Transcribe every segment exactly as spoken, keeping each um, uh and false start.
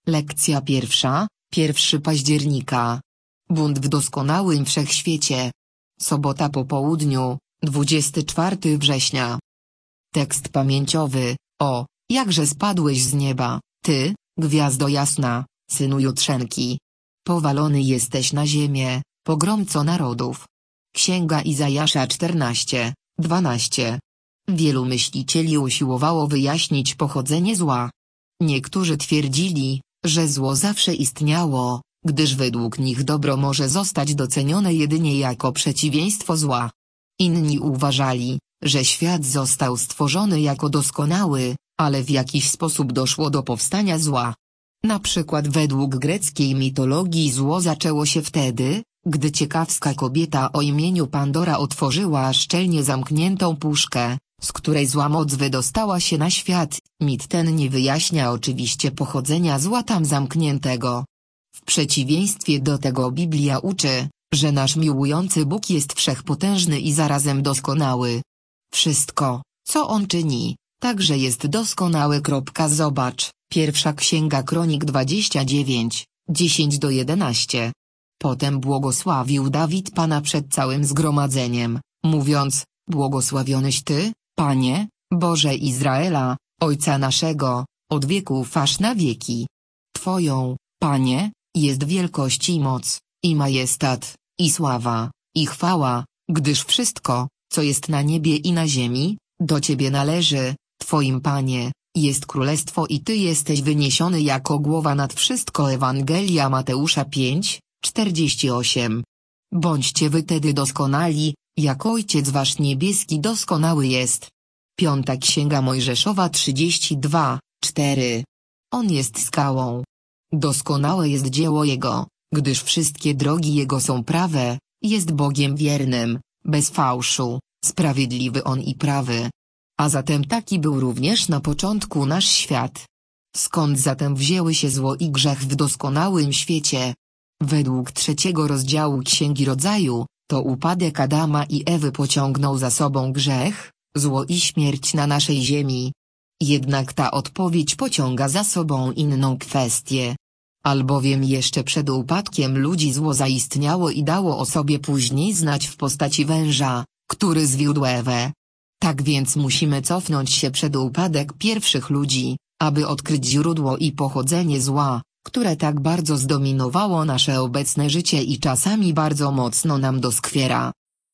Lekcja pierwsza, pierwszego października. Bunt w doskonałym wszechświecie. Sobota po południu, dwudziestego czwartego września. Tekst pamięciowy. O, jakże spadłeś z nieba, ty, gwiazdo jasna, synu Jutrzenki. Powalony jesteś na ziemię, pogromco narodów. Księga Izajasza czternaście, dwanaście. Wielu myślicieli usiłowało wyjaśnić pochodzenie zła. Niektórzy twierdzili, że zło zawsze istniało, gdyż według nich dobro może zostać docenione jedynie jako przeciwieństwo zła. Inni uważali, że świat został stworzony jako doskonały, ale w jakiś sposób doszło do powstania zła. Na przykład według greckiej mitologii zło zaczęło się wtedy, gdy ciekawska kobieta o imieniu Pandora otworzyła szczelnie zamkniętą puszkę, z której zła moc wydostała się na świat. Mit ten nie wyjaśnia oczywiście pochodzenia zła tam zamkniętego. W przeciwieństwie do tego Biblia uczy, że nasz miłujący Bóg jest wszechpotężny i zarazem doskonały. Wszystko, co On czyni, także jest doskonałe. Zobacz, pierwsza Księga Kronik dwadzieścia dziewięć, dziesięć do jedenastu. Potem błogosławił Dawid Pana przed całym zgromadzeniem, mówiąc: błogosławionyś Ty, Panie, Boże Izraela, Ojca naszego, od wieków aż na wieki. Twoją, Panie, jest wielkość i moc, i majestat, i sława, i chwała, gdyż wszystko, co jest na niebie i na ziemi, do Ciebie należy. Twoim, Panie, jest królestwo i Ty jesteś wyniesiony jako głowa nad wszystko. Ewangelia Mateusza pięć, czterdzieści osiem. Bądźcie wy tedy doskonali, jak Ojciec wasz niebieski doskonały jest. Piąta Księga Mojżeszowa trzydzieści dwa, cztery. On jest skałą. Doskonałe jest dzieło Jego, gdyż wszystkie drogi Jego są prawe, jest Bogiem wiernym, bez fałszu, sprawiedliwy On i prawy. A zatem taki był również na początku nasz świat. Skąd zatem wzięły się zło i grzech w doskonałym świecie? Według trzeciego rozdziału Księgi Rodzaju, to upadek Adama i Ewy pociągnął za sobą grzech, zło i śmierć na naszej ziemi. Jednak ta odpowiedź pociąga za sobą inną kwestię. Albowiem jeszcze przed upadkiem ludzi zło zaistniało i dało o sobie później znać w postaci węża, który zwiódł Ewę. Tak więc musimy cofnąć się przed upadek pierwszych ludzi, aby odkryć źródło i pochodzenie zła, które tak bardzo zdominowało nasze obecne życie i czasami bardzo mocno nam doskwiera.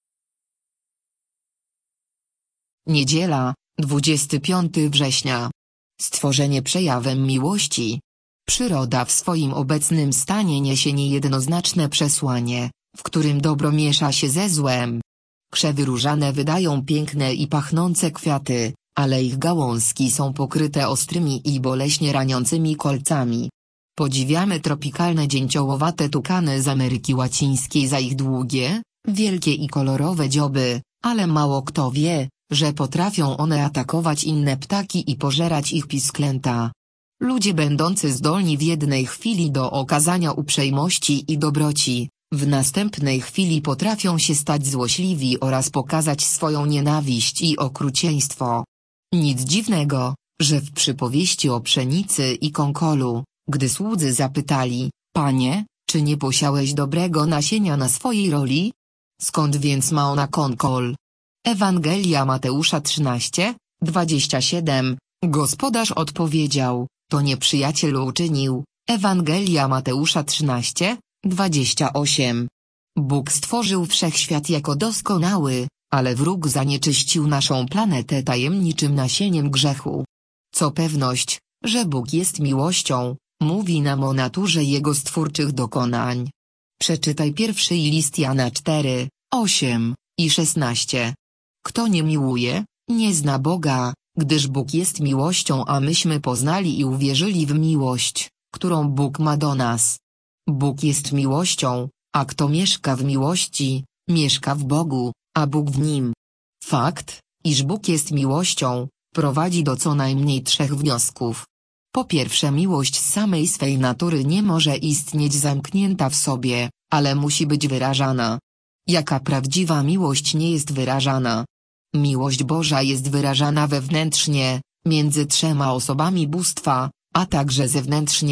Niedziela, dwudziestego piątego września. Stworzenie przejawem miłości. Przyroda w swoim obecnym stanie niesie niejednoznaczne przesłanie, w którym dobro miesza się ze złem. Krzewy różane wydają piękne i pachnące kwiaty, ale ich gałązki są pokryte ostrymi i boleśnie raniącymi kolcami. Podziwiamy tropikalne dzięciołowate tukany z Ameryki Łacińskiej za ich długie, wielkie i kolorowe dzioby, ale mało kto wie, że potrafią one atakować inne ptaki i pożerać ich pisklęta. Ludzie będący zdolni w jednej chwili do okazania uprzejmości i dobroci, w następnej chwili potrafią się stać złośliwi oraz pokazać swoją nienawiść i okrucieństwo. Nic dziwnego, że w przypowieści o pszenicy i konkolu, gdy słudzy zapytali: Panie, czy nie posiałeś dobrego nasienia na swojej roli? Skąd więc ma ona konkol? Ewangelia Mateusza trzynaście, dwadzieścia siedem. Gospodarz odpowiedział: to nieprzyjaciel uczynił. Ewangelia Mateusza trzynaście, dwadzieścia osiem. Bóg stworzył wszechświat jako doskonały, ale wróg zanieczyścił naszą planetę tajemniczym nasieniem grzechu. Co pewność, że Bóg jest miłością, mówi nam o naturze Jego stwórczych dokonań. Przeczytaj pierwszy list Jana cztery, osiem i szesnaście. Kto nie miłuje, nie zna Boga, gdyż Bóg jest miłością, a myśmy poznali i uwierzyli w miłość, którą Bóg ma do nas. Bóg jest miłością, a kto mieszka w miłości, mieszka w Bogu, a Bóg w nim. Fakt, iż Bóg jest miłością, prowadzi do co najmniej trzech wniosków. Po pierwsze, miłość z samej swej natury nie może istnieć zamknięta w sobie, ale musi być wyrażana. Jaka prawdziwa miłość nie jest wyrażana? Miłość Boża jest wyrażana wewnętrznie, między trzema osobami bóstwa, a także zewnętrznie,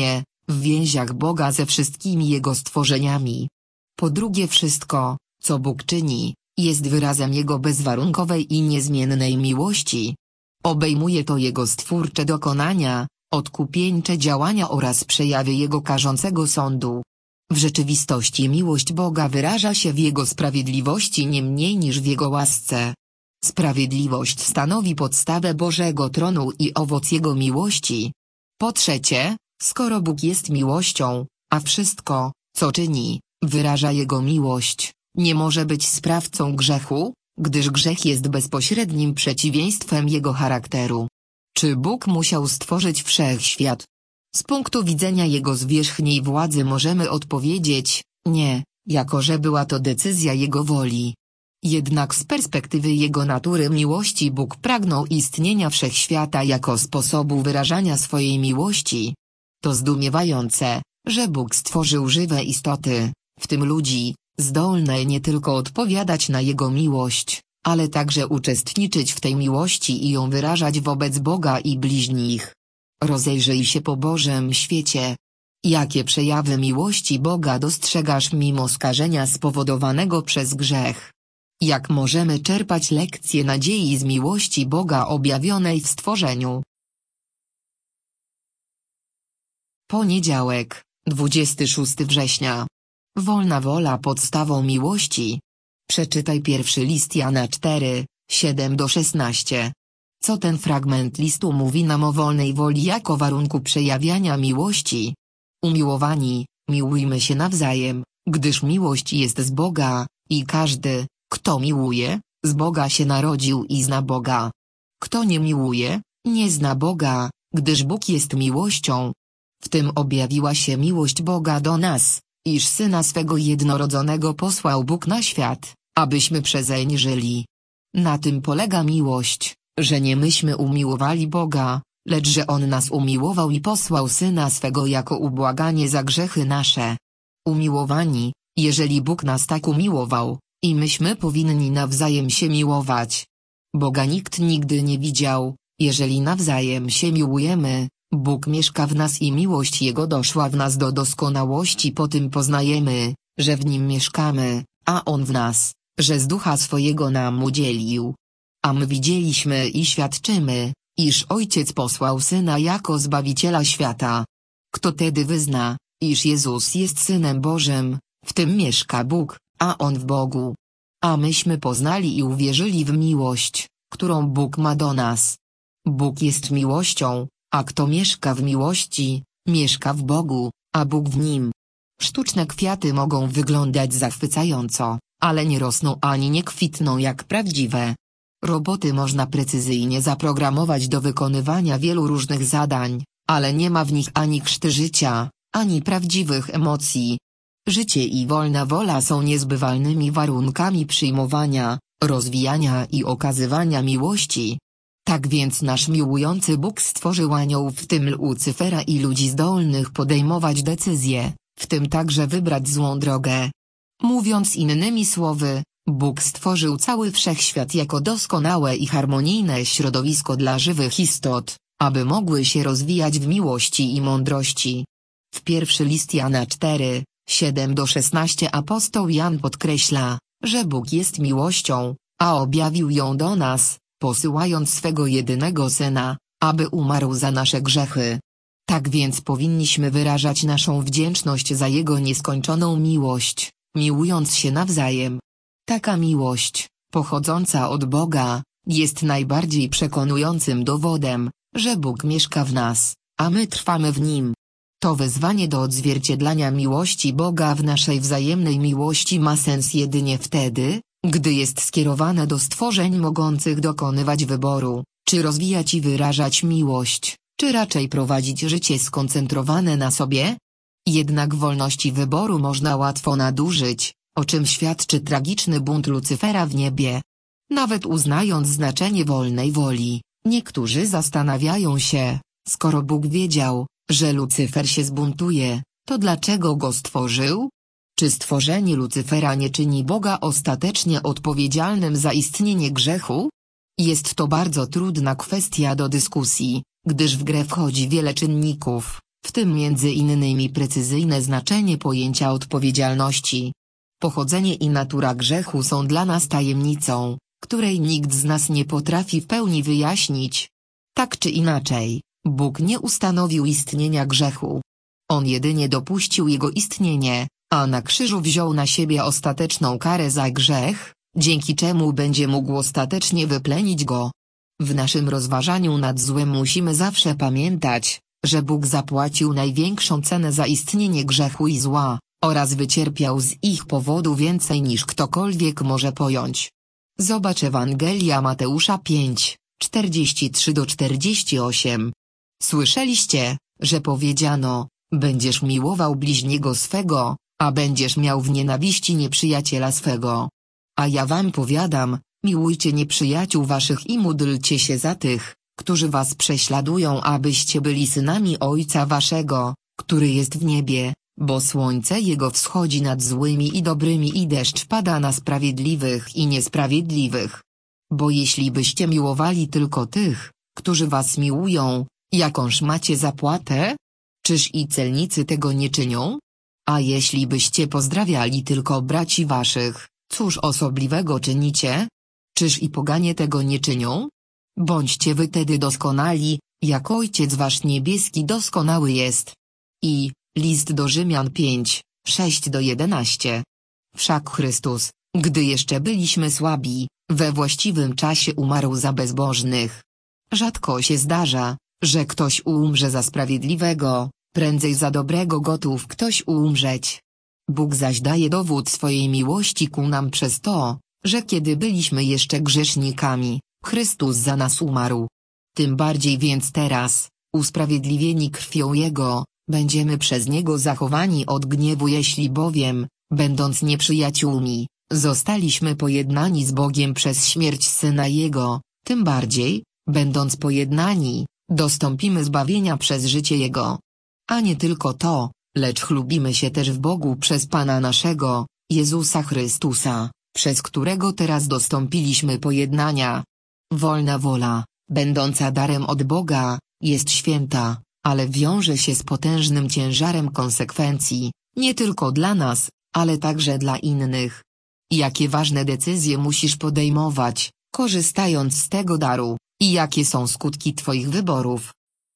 w więziach Boga ze wszystkimi Jego stworzeniami. Po drugie, wszystko, co Bóg czyni, jest wyrazem Jego bezwarunkowej i niezmiennej miłości. Obejmuje to Jego stwórcze dokonania, odkupieńcze działania oraz przejawy Jego karzącego sądu. W rzeczywistości miłość Boga wyraża się w Jego sprawiedliwości nie mniej niż w Jego łasce. Sprawiedliwość stanowi podstawę Bożego tronu i owoc Jego miłości. Po trzecie, skoro Bóg jest miłością, a wszystko, co czyni, wyraża Jego miłość, nie może być sprawcą grzechu, gdyż grzech jest bezpośrednim przeciwieństwem Jego charakteru. Czy Bóg musiał stworzyć wszechświat? Z punktu widzenia Jego zwierzchniej władzy możemy odpowiedzieć, nie, jako że była to decyzja Jego woli. Jednak z perspektywy Jego natury miłości Bóg pragnął istnienia wszechświata jako sposobu wyrażania swojej miłości. To zdumiewające, że Bóg stworzył żywe istoty, w tym ludzi, zdolne nie tylko odpowiadać na Jego miłość, ale także uczestniczyć w tej miłości i ją wyrażać wobec Boga i bliźnich. Rozejrzyj się po Bożym świecie. Jakie przejawy miłości Boga dostrzegasz mimo skażenia spowodowanego przez grzech? Jak możemy czerpać lekcje nadziei z miłości Boga objawionej w stworzeniu? Poniedziałek, dwudziestego szóstego września. Wolna wola podstawą miłości. Przeczytaj pierwszy list Jana cztery, siedem do szesnastu. Co ten fragment listu mówi nam o wolnej woli jako warunku przejawiania miłości? Umiłowani, miłujmy się nawzajem, gdyż miłość jest z Boga, i każdy, kto miłuje, z Boga się narodził i zna Boga. Kto nie miłuje, nie zna Boga, gdyż Bóg jest miłością. W tym objawiła się miłość Boga do nas, iż Syna swego jednorodzonego posłał Bóg na świat, abyśmy przezeń żyli. Na tym polega miłość, że nie myśmy umiłowali Boga, lecz że On nas umiłował i posłał Syna swego jako ubłaganie za grzechy nasze. Umiłowani, jeżeli Bóg nas tak umiłował, i myśmy powinni nawzajem się miłować. Boga nikt nigdy nie widział, jeżeli nawzajem się miłujemy, Bóg mieszka w nas i miłość Jego doszła w nas do doskonałości, po tym poznajemy, że w Nim mieszkamy, a On w nas, że z Ducha swojego nam udzielił. A my widzieliśmy i świadczymy, iż Ojciec posłał Syna jako Zbawiciela świata. Kto tedy wyzna, iż Jezus jest Synem Bożym, w tym mieszka Bóg, a On w Bogu. A myśmy poznali i uwierzyli w miłość, którą Bóg ma do nas. Bóg jest miłością, a kto mieszka w miłości, mieszka w Bogu, a Bóg w nim. Sztuczne kwiaty mogą wyglądać zachwycająco, ale nie rosną ani nie kwitną jak prawdziwe. Roboty można precyzyjnie zaprogramować do wykonywania wielu różnych zadań, ale nie ma w nich ani krzty życia, ani prawdziwych emocji. Życie i wolna wola są niezbywalnymi warunkami przyjmowania, rozwijania i okazywania miłości. Tak więc nasz miłujący Bóg stworzył aniołów, w tym Lucyfera, i ludzi zdolnych podejmować decyzje, w tym także wybrać złą drogę. Mówiąc innymi słowy, Bóg stworzył cały wszechświat jako doskonałe i harmonijne środowisko dla żywych istot, aby mogły się rozwijać w miłości i mądrości. W pierwszy list Jana cztery, siedem do szesnastu apostoł Jan podkreśla, że Bóg jest miłością, a objawił ją do nas, posyłając swego jedynego Syna, aby umarł za nasze grzechy. Tak więc powinniśmy wyrażać naszą wdzięczność za Jego nieskończoną miłość, miłując się nawzajem. Taka miłość, pochodząca od Boga, jest najbardziej przekonującym dowodem, że Bóg mieszka w nas, a my trwamy w Nim. To wezwanie do odzwierciedlania miłości Boga w naszej wzajemnej miłości ma sens jedynie wtedy, gdy jest skierowane do stworzeń mogących dokonywać wyboru, czy rozwijać i wyrażać miłość, czy raczej prowadzić życie skoncentrowane na sobie. Jednak wolności wyboru można łatwo nadużyć, o czym świadczy tragiczny bunt Lucyfera w niebie. Nawet uznając znaczenie wolnej woli, niektórzy zastanawiają się, skoro Bóg wiedział, że Lucyfer się zbuntuje, to dlaczego go stworzył? Czy stworzenie Lucyfera nie czyni Boga ostatecznie odpowiedzialnym za istnienie grzechu? Jest to bardzo trudna kwestia do dyskusji, gdyż w grę wchodzi wiele czynników, w tym między innymi precyzyjne znaczenie pojęcia odpowiedzialności. Pochodzenie i natura grzechu są dla nas tajemnicą, której nikt z nas nie potrafi w pełni wyjaśnić. Tak czy inaczej, Bóg nie ustanowił istnienia grzechu. On jedynie dopuścił jego istnienie, a na krzyżu wziął na siebie ostateczną karę za grzech, dzięki czemu będzie mógł ostatecznie wyplenić go. W naszym rozważaniu nad złem musimy zawsze pamiętać, że Bóg zapłacił największą cenę za istnienie grzechu i zła, oraz wycierpiał z ich powodu więcej niż ktokolwiek może pojąć. Zobacz Ewangelia Mateusza pięć, czterdzieści trzy do czterdziestu ośmiu. Słyszeliście, że powiedziano, będziesz miłował bliźniego swego, a będziesz miał w nienawiści nieprzyjaciela swego. A ja wam powiadam, miłujcie nieprzyjaciół waszych i módlcie się za tych, którzy was prześladują, abyście byli synami Ojca waszego, który jest w niebie, bo słońce jego wschodzi nad złymi i dobrymi i deszcz pada na sprawiedliwych i niesprawiedliwych. Bo jeśli byście miłowali tylko tych, którzy was miłują, jakąż macie zapłatę? Czyż i celnicy tego nie czynią? A jeśli byście pozdrawiali tylko braci waszych, cóż osobliwego czynicie? Czyż i poganie tego nie czynią? Bądźcie wy tedy doskonali, jak Ojciec wasz niebieski doskonały jest. I, list do Rzymian pięć, sześć do jedenastu. Wszak Chrystus, gdy jeszcze byliśmy słabi, we właściwym czasie umarł za bezbożnych. Rzadko się zdarza, że ktoś umrze za sprawiedliwego, prędzej za dobrego gotów ktoś umrzeć. Bóg zaś daje dowód swojej miłości ku nam przez to, że kiedy byliśmy jeszcze grzesznikami, Chrystus za nas umarł. Tym bardziej więc teraz, usprawiedliwieni krwią Jego, będziemy przez Niego zachowani od gniewu, jeśli bowiem, będąc nieprzyjaciółmi, zostaliśmy pojednani z Bogiem przez śmierć Syna Jego, tym bardziej, będąc pojednani, dostąpimy zbawienia przez życie Jego. A nie tylko to, lecz chlubimy się też w Bogu przez Pana naszego, Jezusa Chrystusa, przez którego teraz dostąpiliśmy pojednania. Wolna wola, będąca darem od Boga, jest święta, ale wiąże się z potężnym ciężarem konsekwencji, nie tylko dla nas, ale także dla innych. Jakie ważne decyzje musisz podejmować, korzystając z tego daru, i jakie są skutki Twoich wyborów.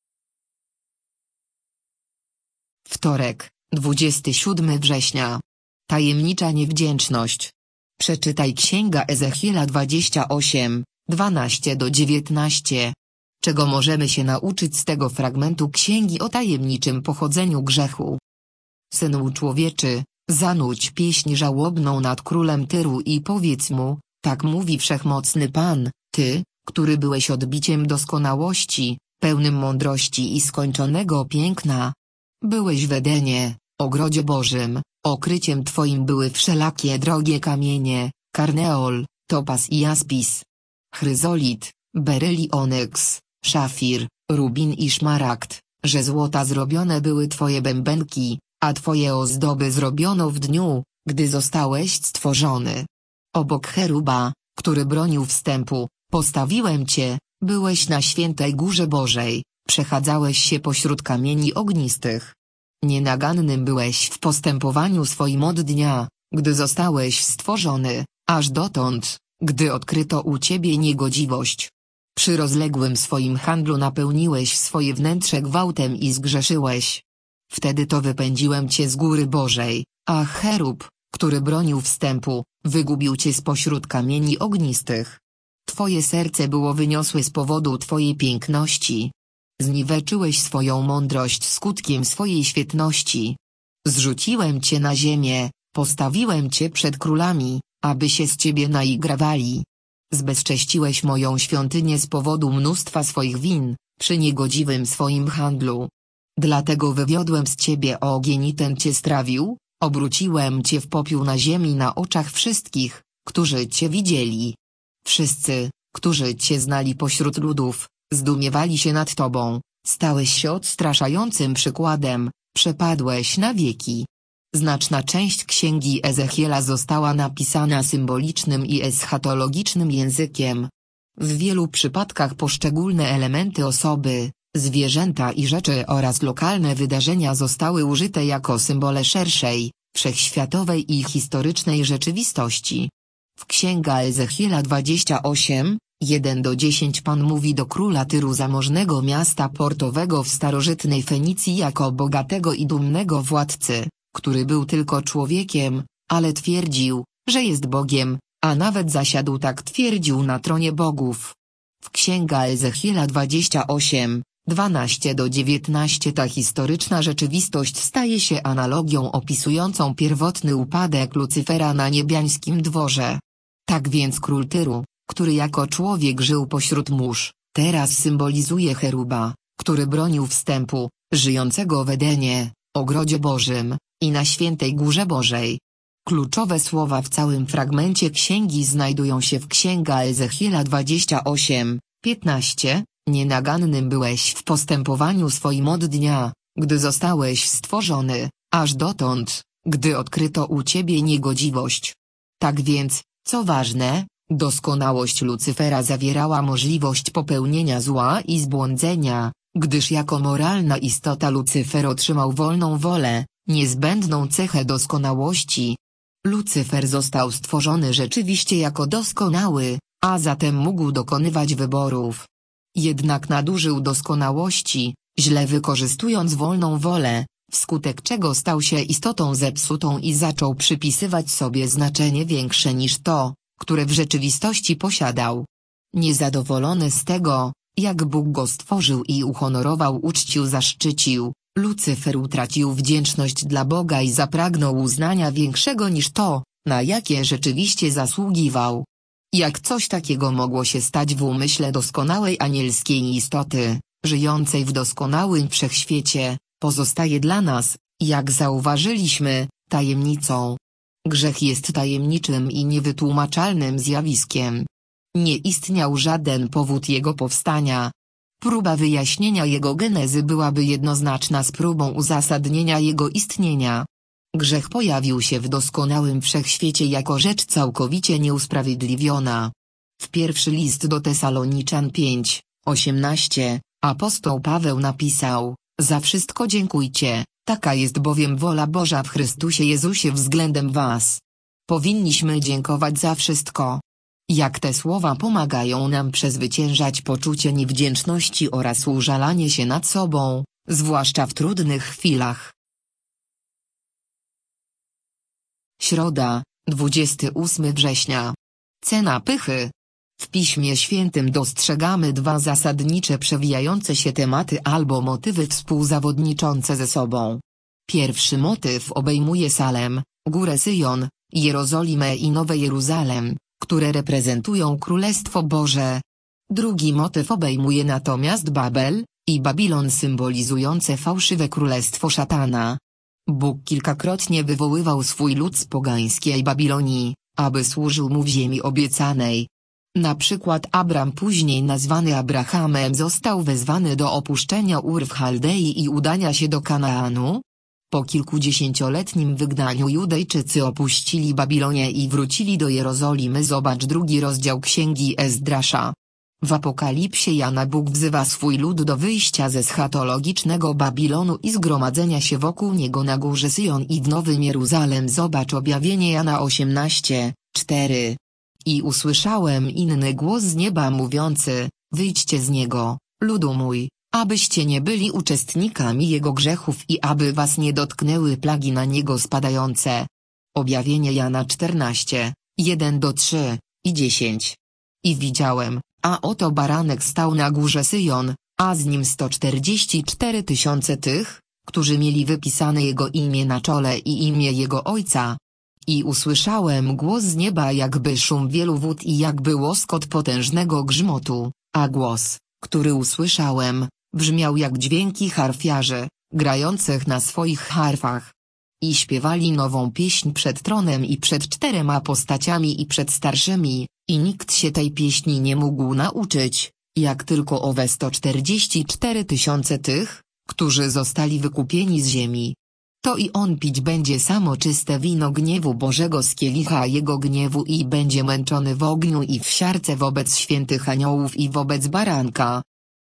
Wtorek, dwudziestego siódmego września. Tajemnicza niewdzięczność. Przeczytaj Księga Ezechiela dwadzieścia osiem, dwanaście do dziewiętnastu. Czego możemy się nauczyć z tego fragmentu księgi o tajemniczym pochodzeniu grzechu? Synu człowieczy, zanudź pieśń żałobną nad królem Tyru i powiedz mu, tak mówi Wszechmocny Pan, ty, który byłeś odbiciem doskonałości, pełnym mądrości i skończonego piękna. Byłeś w Edenie, ogrodzie Bożym, okryciem twoim były wszelakie drogie kamienie, karneol, topas i jaspis, chryzolit, beryl i onyks, szafir, rubin i szmaragd, że złota zrobione były twoje bębenki, a twoje ozdoby zrobiono w dniu, gdy zostałeś stworzony. Obok cheruba, który bronił wstępu, postawiłem cię, byłeś na świętej górze Bożej, przechadzałeś się pośród kamieni ognistych. Nienagannym byłeś w postępowaniu swoim od dnia, gdy zostałeś stworzony, aż dotąd, gdy odkryto u ciebie niegodziwość. Przy rozległym swoim handlu napełniłeś swoje wnętrze gwałtem i zgrzeszyłeś. Wtedy to wypędziłem cię z góry Bożej, a cherub, który bronił wstępu, wygubił cię spośród kamieni ognistych. Twoje serce było wyniosłe z powodu twojej piękności. Zniweczyłeś swoją mądrość skutkiem swojej świetności. Zrzuciłem cię na ziemię, postawiłem cię przed królami, aby się z ciebie naigrawali. Zbezcześciłeś moją świątynię z powodu mnóstwa swoich win, przy niegodziwym swoim handlu. Dlatego wywiodłem z ciebie ogień i ten cię strawił, obróciłem cię w popiół na ziemi na oczach wszystkich, którzy cię widzieli. Wszyscy, którzy cię znali pośród ludów, zdumiewali się nad tobą, stałeś się odstraszającym przykładem, przepadłeś na wieki. Znaczna część księgi Ezechiela została napisana symbolicznym i eschatologicznym językiem. W wielu przypadkach poszczególne elementy osoby, Zwierzęta i rzeczy oraz lokalne wydarzenia zostały użyte jako symbole szerszej, wszechświatowej i historycznej rzeczywistości. W Księga Ezechiela dwadzieścia osiem, jeden do dziesięciu Pan mówi do króla Tyru, zamożnego miasta portowego w starożytnej Fenicji, jako bogatego i dumnego władcy, który był tylko człowiekiem, ale twierdził, że jest Bogiem, a nawet zasiadł, tak twierdził, na tronie bogów. W Księga Ezechiela dwadzieścia osiem, dwanaście do dziewiętnastu ta historyczna rzeczywistość staje się analogią opisującą pierwotny upadek Lucyfera na niebiańskim dworze. Tak więc król Tyru, który jako człowiek żył pośród mórz, teraz symbolizuje cheruba, który bronił wstępu, żyjącego w Edenie, ogrodzie Bożym, i na świętej górze Bożej. Kluczowe słowa w całym fragmencie księgi znajdują się w Księga Ezechiela dwadzieścia osiem, piętnaście, nienagannym byłeś w postępowaniu swoim od dnia, gdy zostałeś stworzony, aż dotąd, gdy odkryto u ciebie niegodziwość. Tak więc, co ważne, doskonałość Lucyfera zawierała możliwość popełnienia zła i zbłądzenia, gdyż jako moralna istota Lucyfer otrzymał wolną wolę, niezbędną cechę doskonałości. Lucyfer został stworzony rzeczywiście jako doskonały, a zatem mógł dokonywać wyborów. Jednak nadużył doskonałości, źle wykorzystując wolną wolę, wskutek czego stał się istotą zepsutą i zaczął przypisywać sobie znaczenie większe niż to, które w rzeczywistości posiadał. Niezadowolony z tego, jak Bóg go stworzył i uhonorował, uczcił, zaszczycił, Lucyfer utracił wdzięczność dla Boga i zapragnął uznania większego niż to, na jakie rzeczywiście zasługiwał. Jak coś takiego mogło się stać w umyśle doskonałej anielskiej istoty, żyjącej w doskonałym wszechświecie, pozostaje dla nas, jak zauważyliśmy, tajemnicą. Grzech jest tajemniczym i niewytłumaczalnym zjawiskiem. Nie istniał żaden powód jego powstania. Próba wyjaśnienia jego genezy byłaby jednoznaczna z próbą uzasadnienia jego istnienia. Grzech pojawił się w doskonałym wszechświecie jako rzecz całkowicie nieusprawiedliwiona. W pierwszy list do Tesaloniczan pięć, osiemnaście, apostoł Paweł napisał: za wszystko dziękujcie, taka jest bowiem wola Boża w Chrystusie Jezusie względem was. Powinniśmy dziękować za wszystko. Jak te słowa pomagają nam przezwyciężać poczucie niewdzięczności oraz użalanie się nad sobą, zwłaszcza w trudnych chwilach. Środa, dwudziestego ósmego września. Cena pychy. W Piśmie Świętym dostrzegamy dwa zasadnicze przewijające się tematy albo motywy współzawodniczące ze sobą. Pierwszy motyw obejmuje Salem, Górę Syjon, Jerozolimę i Nowe Jeruzalem, które reprezentują Królestwo Boże. Drugi motyw obejmuje natomiast Babel i Babilon, symbolizujące fałszywe królestwo szatana. Bóg kilkakrotnie wywoływał swój lud z pogańskiej Babilonii, aby służył mu w ziemi obiecanej. Na przykład Abram, później nazwany Abrahamem, został wezwany do opuszczenia Ur w Chaldei i udania się do Kanaanu. Po kilkudziesięcioletnim wygnaniu Judejczycy opuścili Babilonię i wrócili do Jerozolimy. Zobacz drugi rozdział Księgi Ezdrasza. W Apokalipsie Jana Bóg wzywa swój lud do wyjścia ze schatologicznego Babilonu i zgromadzenia się wokół niego na górze Syjon i w Nowym Jeruzalem. Zobacz objawienie Jana osiemnaście, cztery. I usłyszałem inny głos z nieba mówiący: wyjdźcie z niego, ludu mój, abyście nie byli uczestnikami jego grzechów i aby was nie dotknęły plagi na niego spadające. Objawienie Jana czternaście, jeden do trzech i dziesięć. I widziałem, a oto baranek stał na górze Syjon, a z nim sto czterdzieści cztery tysiące tych, którzy mieli wypisane jego imię na czole i imię jego ojca. I usłyszałem głos z nieba jakby szum wielu wód i jakby łoskot potężnego grzmotu, a głos, który usłyszałem, brzmiał jak dźwięki harfiarzy, grających na swoich harfach. I śpiewali nową pieśń przed tronem i przed czterema postaciami i przed starszymi, i nikt się tej pieśni nie mógł nauczyć, jak tylko owe sto czterdzieści cztery tysiące tych, którzy zostali wykupieni z ziemi. To i on pić będzie samo czyste wino gniewu Bożego z kielicha jego gniewu i będzie męczony w ogniu i w siarce wobec świętych aniołów i wobec baranka.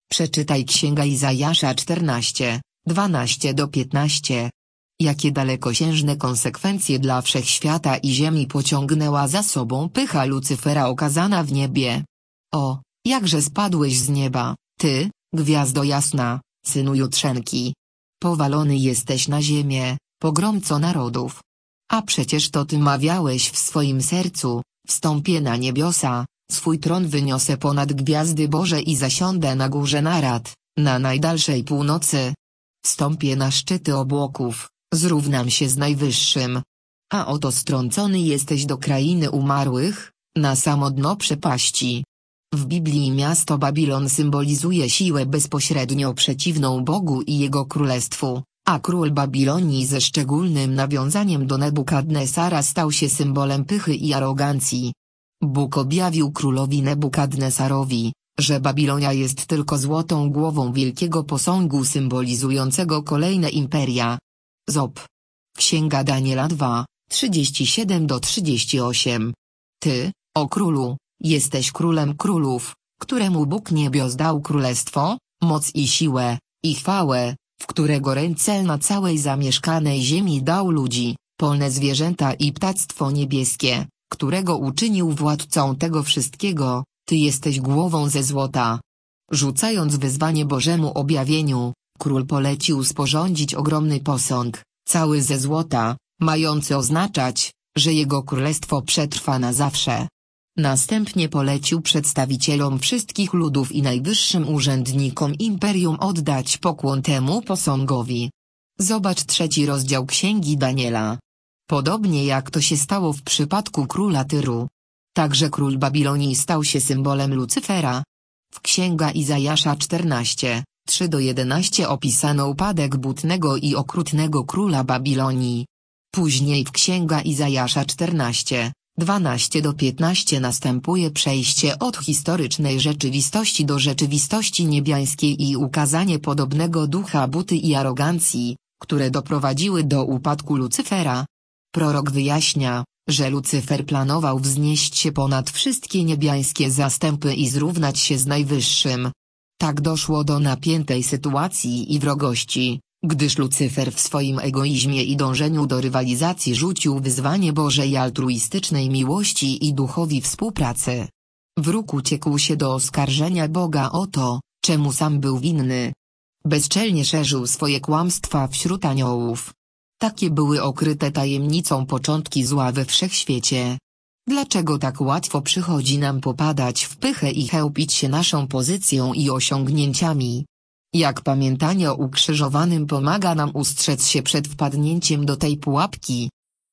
Przeczytaj Księga Izajasza czternaście, dwanaście do piętnastu. Jakie dalekosiężne konsekwencje dla wszechświata i ziemi pociągnęła za sobą pycha Lucyfera okazana w niebie. O, jakże spadłeś z nieba, ty, gwiazdo jasna, synu jutrzenki. Powalony jesteś na ziemię, pogromco narodów. A przecież to ty mawiałeś w swoim sercu, wstąpię na niebiosa, swój tron wyniosę ponad gwiazdy Boże i zasiądę na górze narad, na najdalszej północy. Wstąpię na szczyty obłoków, zrównam się z Najwyższym. A oto strącony jesteś do krainy umarłych, na samo dno przepaści. W Biblii miasto Babilon symbolizuje siłę bezpośrednio przeciwną Bogu i Jego królestwu, a król Babilonii ze szczególnym nawiązaniem do Nebukadnesara stał się symbolem pychy i arogancji. Bóg objawił królowi Nebukadnesarowi, że Babilonia jest tylko złotą głową wielkiego posągu symbolizującego kolejne imperia. Zob. Księga Daniela dwa, trzydzieści siedem do trzydziestu ośmiu. Ty, o królu, jesteś królem królów, któremu Bóg niebios dał królestwo, moc i siłę, i chwałę, w którego ręce na całej zamieszkanej ziemi dał ludzi, polne zwierzęta i ptactwo niebieskie, którego uczynił władcą tego wszystkiego. Ty jesteś głową ze złota. Rzucając wyzwanie Bożemu objawieniu, król polecił sporządzić ogromny posąg, cały ze złota, mający oznaczać, że jego królestwo przetrwa na zawsze. Następnie polecił przedstawicielom wszystkich ludów i najwyższym urzędnikom imperium oddać pokłon temu posągowi. Zobacz trzeci rozdział Księgi Daniela. Podobnie jak to się stało w przypadku króla Tyru. Także król Babilonii stał się symbolem Lucyfera. W Księga Izajasza czternaście, trzy do jedenastu opisano upadek butnego i okrutnego króla Babilonii. Później w Księga Izajasza czternaście, dwanaście do piętnastu następuje przejście od historycznej rzeczywistości do rzeczywistości niebiańskiej i ukazanie podobnego ducha buty i arogancji, które doprowadziły do upadku Lucyfera. Prorok wyjaśnia, że Lucyfer planował wznieść się ponad wszystkie niebiańskie zastępy i zrównać się z Najwyższym. Tak doszło do napiętej sytuacji i wrogości, gdyż Lucyfer w swoim egoizmie i dążeniu do rywalizacji rzucił wyzwanie Bożej altruistycznej miłości i duchowi współpracy. Wróg uciekł się do oskarżenia Boga o to, czemu sam był winny. Bezczelnie szerzył swoje kłamstwa wśród aniołów. Takie były okryte tajemnicą początki zła we wszechświecie. Dlaczego tak łatwo przychodzi nam popadać w pychę i chełpić się naszą pozycją i osiągnięciami? Jak pamiętanie o ukrzyżowanym pomaga nam ustrzec się przed wpadnięciem do tej pułapki?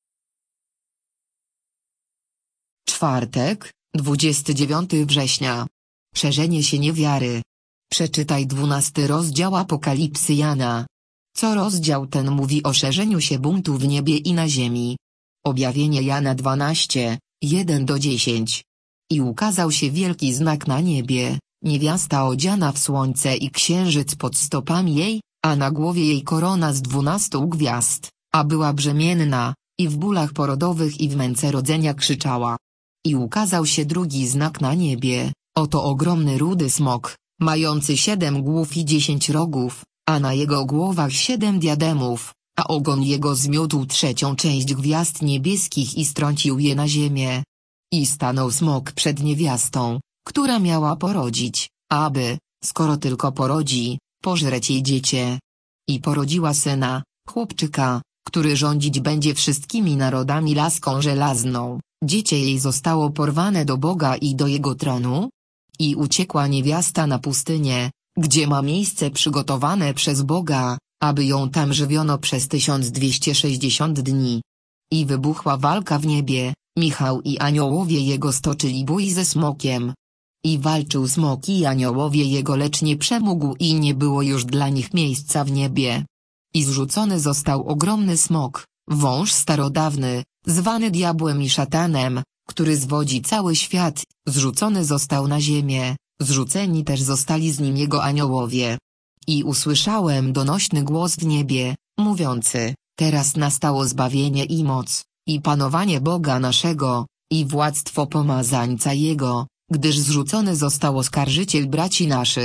Czwartek, dwudziestego dziewiątego września. Szerzenie się niewiary. Przeczytaj dwunasty rozdział Apokalipsy Jana. Co rozdział ten mówi o szerzeniu się buntu w niebie i na ziemi. Objawienie Jana dwanaście, jeden do dziesięciu. I ukazał się wielki znak na niebie, niewiasta odziana w słońce i księżyc pod stopami jej, a na głowie jej korona z dwunastu gwiazd, a była brzemienna, i w bólach porodowych i w męce rodzenia krzyczała. I ukazał się drugi znak na niebie, oto ogromny rudy smok, mający siedem głów i dziesięć rogów, a na jego głowach siedem diademów, a ogon jego zmiótł trzecią część gwiazd niebieskich i strącił je na ziemię. I stanął smok przed niewiastą, która miała porodzić, aby, skoro tylko porodzi, pożreć jej dziecię. I porodziła syna, chłopczyka, który rządzić będzie wszystkimi narodami laską żelazną. Dziecię jej zostało porwane do Boga i do jego tronu. I uciekła niewiasta na pustynię, gdzie ma miejsce przygotowane przez Boga, aby ją tam żywiono przez tysiąc dwieście sześćdziesiąt dni. I wybuchła walka w niebie, Michał i aniołowie jego stoczyli bój ze smokiem. I walczył smok i aniołowie jego, lecz nie przemógł i nie było już dla nich miejsca w niebie. I zrzucony został ogromny smok, wąż starodawny, zwany diabłem i szatanem, który zwodzi cały świat, zrzucony został na ziemię, zrzuceni też zostali z nim jego aniołowie. I usłyszałem donośny głos w niebie, mówiący, teraz nastało zbawienie i moc, i panowanie Boga naszego, i władztwo pomazańca Jego, gdyż zrzucony został oskarżyciel braci naszych,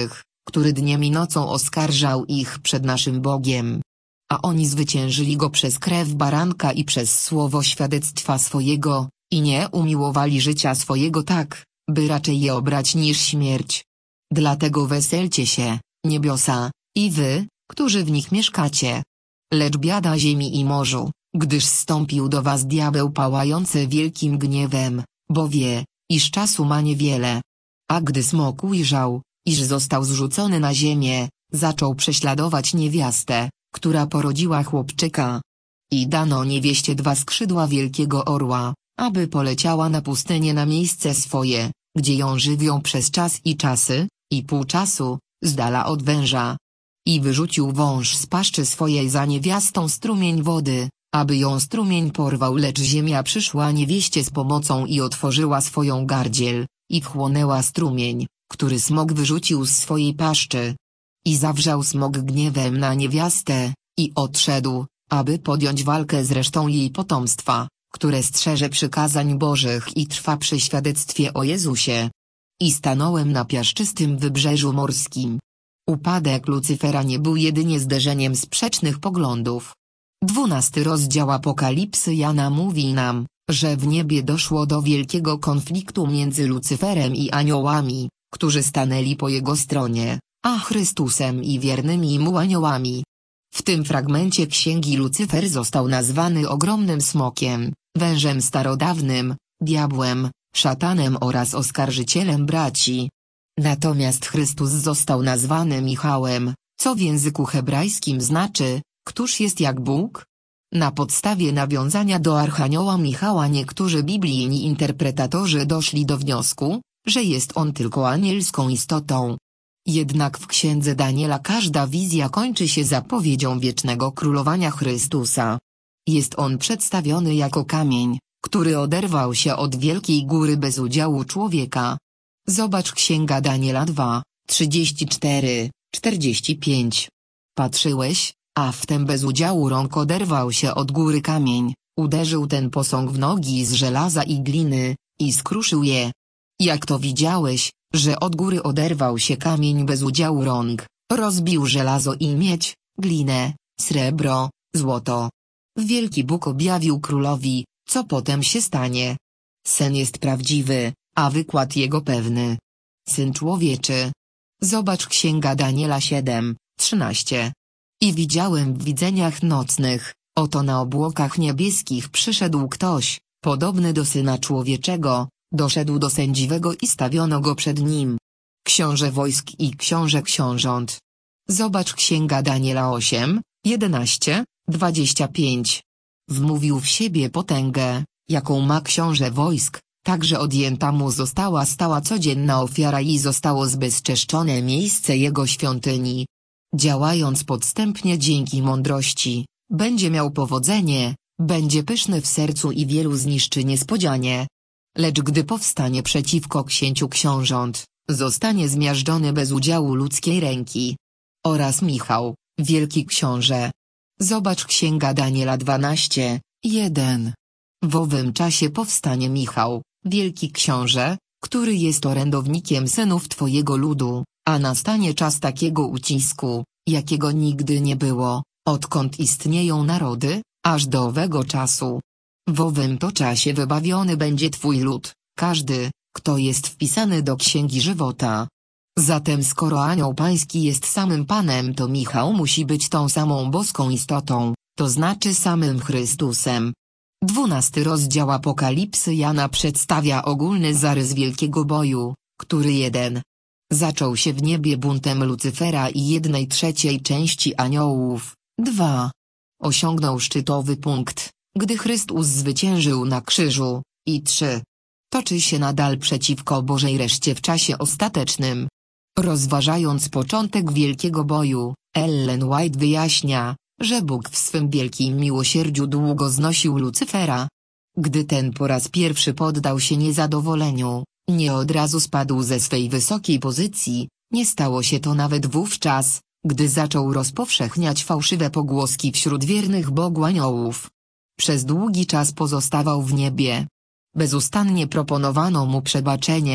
który dniem i nocą oskarżał ich przed naszym Bogiem. A oni zwyciężyli go przez krew baranka i przez słowo świadectwa swojego, i nie umiłowali życia swojego tak, by raczej je obrać niż śmierć. Dlatego weselcie się, niebiosa, i wy, którzy w nich mieszkacie. Lecz biada ziemi i morzu, gdyż zstąpił do was diabeł pałający wielkim gniewem, bo wie, iż czasu ma niewiele. A gdy smok ujrzał, iż został zrzucony na ziemię, zaczął prześladować niewiastę, która porodziła chłopczyka. I dano niewieście dwa skrzydła wielkiego orła, aby poleciała na pustynię na miejsce swoje, gdzie ją żywią przez czas i czasy, i pół czasu, z dala od węża. I wyrzucił wąż z paszczy swojej za niewiastą strumień wody, aby ją strumień porwał, lecz ziemia przyszła niewieście z pomocą i otworzyła swoją gardziel, i wchłonęła strumień, który smok wyrzucił z swojej paszczy. I zawrzał smok gniewem na niewiastę, i odszedł, aby podjąć walkę z resztą jej potomstwa, które strzeże przykazań Bożych i trwa przy świadectwie o Jezusie. I stanąłem na piaszczystym wybrzeżu morskim. Upadek Lucyfera nie był jedynie zderzeniem sprzecznych poglądów. Dwunasty rozdział Apokalipsy Jana mówi nam, że w niebie doszło do wielkiego konfliktu między Lucyferem i aniołami, którzy stanęli po jego stronie, a Chrystusem i wiernymi mu aniołami. W tym fragmencie księgi Lucyfer został nazwany ogromnym smokiem, wężem starodawnym, diabłem, szatanem oraz oskarżycielem braci. Natomiast Chrystus został nazwany Michałem, co w języku hebrajskim znaczy, któż jest jak Bóg? Na podstawie nawiązania do archanioła Michała niektórzy biblijni interpretatorzy doszli do wniosku, że jest on tylko anielską istotą. Jednak w księdze Daniela każda wizja kończy się zapowiedzią wiecznego królowania Chrystusa. Jest on przedstawiony jako kamień, który oderwał się od wielkiej góry bez udziału człowieka. Zobacz księga Daniela dwa, trzydzieści cztery, czterdzieści pięć. Patrzyłeś, a wtem bez udziału rąk oderwał się od góry kamień, uderzył ten posąg w nogi z żelaza i gliny, i skruszył je. Jak to widziałeś, że od góry oderwał się kamień bez udziału rąk, rozbił żelazo i miedź, glinę, srebro, złoto. Wielki Bóg objawił królowi, co potem się stanie. Sen jest prawdziwy, a wykład jego pewny. Syn człowieczy. Zobacz księga Daniela siedem, trzynaście. I widziałem w widzeniach nocnych, oto na obłokach niebieskich przyszedł ktoś, podobny do Syna Człowieczego, doszedł do sędziwego i stawiono go przed nim. Książę wojsk i książę książąt. Zobacz księga Daniela osiem, jedenaście, dwadzieścia pięć. Wmówił w siebie potęgę, jaką ma książę wojsk, także odjęta mu została stała codzienna ofiara i zostało zbezczeszczone miejsce jego świątyni. Działając podstępnie dzięki mądrości, będzie miał powodzenie, będzie pyszny w sercu i wielu zniszczy niespodzianie. Lecz gdy powstanie przeciwko księciu książąt, zostanie zmiażdżony bez udziału ludzkiej ręki. Oraz Michał, wielki książę. Zobacz księga Daniela dwanaście, jeden. W owym czasie powstanie Michał, wielki książę, który jest orędownikiem synów twojego ludu, a nastanie czas takiego ucisku, jakiego nigdy nie było, odkąd istnieją narody, aż do owego czasu. W owym to czasie wybawiony będzie twój lud, każdy, kto jest wpisany do księgi żywota. Zatem skoro anioł pański jest samym Panem, to Michał musi być tą samą boską istotą, to znaczy samym Chrystusem. Dwunasty rozdział Apokalipsy Jana przedstawia ogólny zarys wielkiego boju, który jeden. Zaczął się w niebie buntem Lucyfera i jednej trzeciej części aniołów. dwa. Osiągnął szczytowy punkt, gdy Chrystus zwyciężył na krzyżu. I trzy. Toczy się nadal przeciwko Bożej reszcie w czasie ostatecznym. Rozważając początek wielkiego boju, Ellen White wyjaśnia, że Bóg w swym wielkim miłosierdziu długo znosił Lucyfera. Gdy ten po raz pierwszy poddał się niezadowoleniu, nie od razu spadł ze swej wysokiej pozycji, nie stało się to nawet wówczas, gdy zaczął rozpowszechniać fałszywe pogłoski wśród wiernych Bogu aniołów. Przez długi czas pozostawał w niebie. Bezustannie proponowano mu przebaczenie,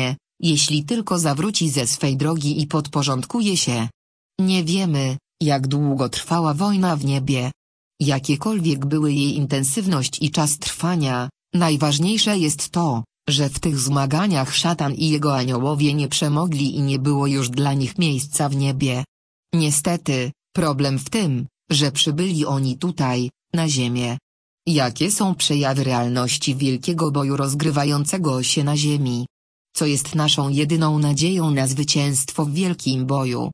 jeśli tylko zawróci ze swej drogi i podporządkuje się. Nie wiemy, jak długo trwała wojna w niebie. Jakiekolwiek były jej intensywność i czas trwania, najważniejsze jest to, że w tych zmaganiach szatan i jego aniołowie nie przemogli i nie było już dla nich miejsca w niebie. Niestety, problem w tym, że przybyli oni tutaj, na ziemię. Jakie są przejawy realności wielkiego boju rozgrywającego się na ziemi? Co jest naszą jedyną nadzieją na zwycięstwo w wielkim boju?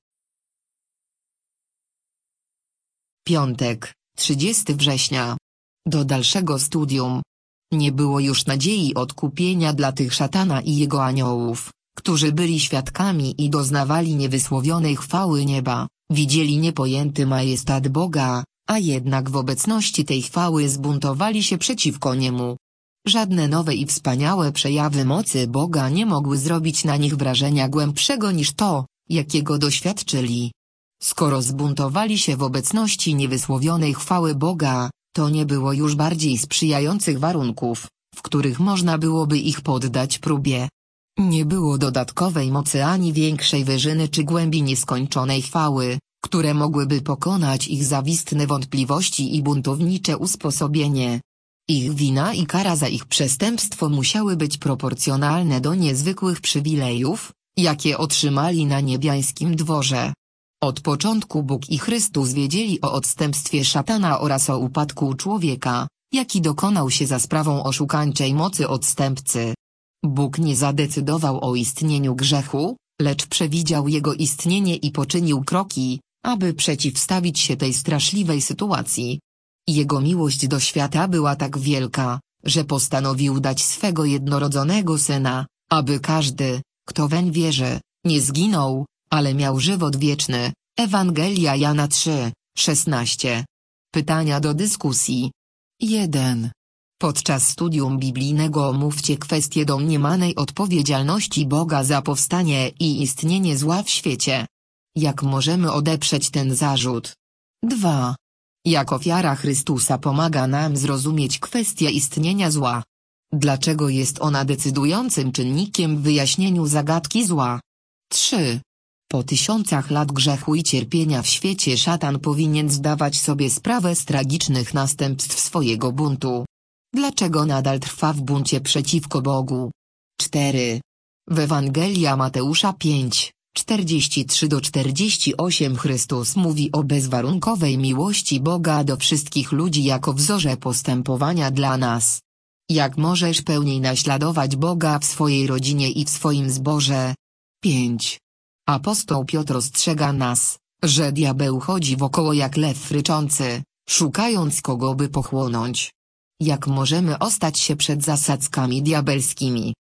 Piątek, trzydziestego września. Do dalszego studium. Nie było już nadziei odkupienia dla tych szatana i jego aniołów, którzy byli świadkami i doznawali niewysłowionej chwały nieba, widzieli niepojęty majestat Boga, a jednak w obecności tej chwały zbuntowali się przeciwko Niemu. Żadne nowe i wspaniałe przejawy mocy Boga nie mogły zrobić na nich wrażenia głębszego niż to, jakiego doświadczyli. Skoro zbuntowali się w obecności niewysłowionej chwały Boga, to nie było już bardziej sprzyjających warunków, w których można byłoby ich poddać próbie. Nie było dodatkowej mocy ani większej wyżyny czy głębi nieskończonej chwały, które mogłyby pokonać ich zawistne wątpliwości i buntownicze usposobienie. Ich wina i kara za ich przestępstwo musiały być proporcjonalne do niezwykłych przywilejów, jakie otrzymali na niebiańskim dworze. Od początku Bóg i Chrystus wiedzieli o odstępstwie szatana oraz o upadku człowieka, jaki dokonał się za sprawą oszukańczej mocy odstępcy. Bóg nie zadecydował o istnieniu grzechu, lecz przewidział jego istnienie i poczynił kroki, aby przeciwstawić się tej straszliwej sytuacji. Jego miłość do świata była tak wielka, że postanowił dać swego jednorodzonego Syna, aby każdy, kto weń wierzy, nie zginął, ale miał żywot wieczny. Ewangelia Jana trzy, szesnaście. Pytania do dyskusji. jeden. Podczas studium biblijnego omówcie kwestię domniemanej odpowiedzialności Boga za powstanie i istnienie zła w świecie. Jak możemy odeprzeć ten zarzut? dwa. Jak ofiara Chrystusa pomaga nam zrozumieć kwestię istnienia zła? Dlaczego jest ona decydującym czynnikiem w wyjaśnieniu zagadki zła? trzy. Po tysiącach lat grzechu i cierpienia w świecie szatan powinien zdawać sobie sprawę z tragicznych następstw swojego buntu. Dlaczego nadal trwa w buncie przeciwko Bogu? cztery. W Ewangelia Mateusza pięć, czterdzieści trzy do czterdziestu ośmiu Chrystus mówi o bezwarunkowej miłości Boga do wszystkich ludzi jako wzorze postępowania dla nas. Jak możesz pełniej naśladować Boga w swojej rodzinie i w swoim zborze? pięć. Apostoł Piotr ostrzega nas, że diabeł chodzi wokoło jak lew ryczący, szukając kogo by pochłonąć. Jak możemy ostać się przed zasadzkami diabelskimi?